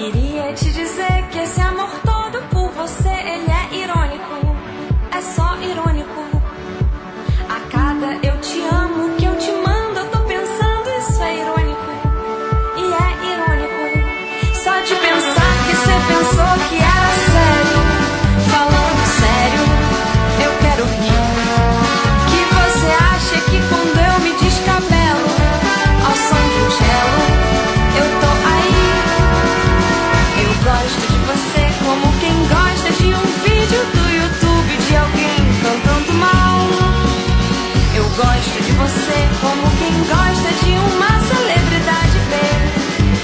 Queria te dizer que esse amor todo por você, ele é irônico, é só irônico. A cada eu te amo que eu te mando, eu tô pensando, isso é irônico, e é irônico. Só de pensar que você pensou que era sério, falando sério, eu quero rir. Que você acha que quando eu me descabelo ao som de um cello, eu tô aí. Eu gosto de você como quem gosta de um vídeo do YouTube de alguém cantando mal. Eu gosto de você como quem gosta de uma celebridade ver.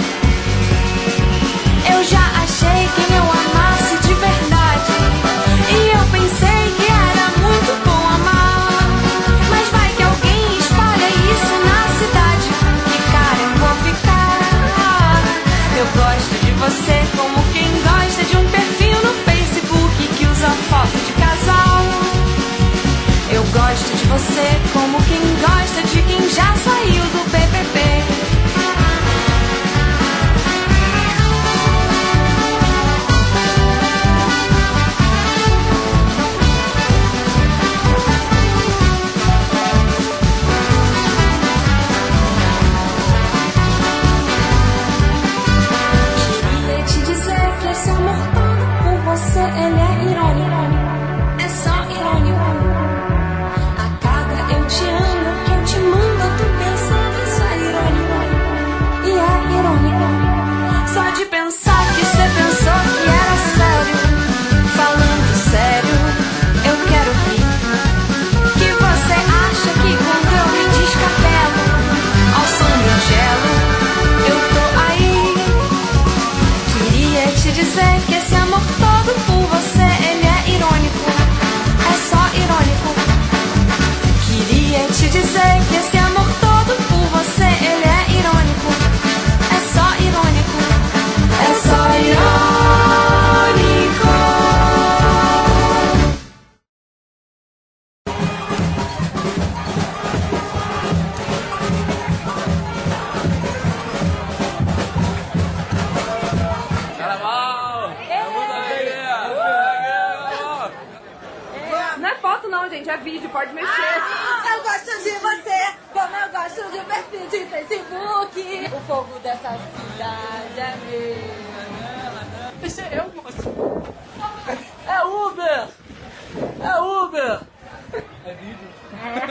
Eu já achei quem eu amasse de verdade, e eu pensei que era muito bom amar. Mas vai que alguém espalha isso na cidade, que cara eu vou ficar. Eu gosto de você como quem gosta de um perfil no Facebook que usa foto de casal. Eu gosto de você como quem gosta de quem já saiu do BBB. Queria te dizer que esse amor todo por você, ele é irônico, é só irônico. A cada eu te amo que eu te mando, eu tô pensando, isso é irônico, e é irônico. Só de pensar que você pensou que era sério, falando sério, eu quero rir. Que você acha que quando eu me descabelo ao som do cello, eu tô aí. Queria te dizer que esse amor todo por você, ele é irônico, é só irônico. Queria te dizer que esse amor todo por você, ele é irônico, é só irônico, é só irônico. Não é foto não, gente, é vídeo, pode mexer. Eu gosto de você, como eu gosto de perfil de Facebook. O fogo dessa cidade é meu. Deixa eu, moço. É Uber! É Uber! É vídeo? É.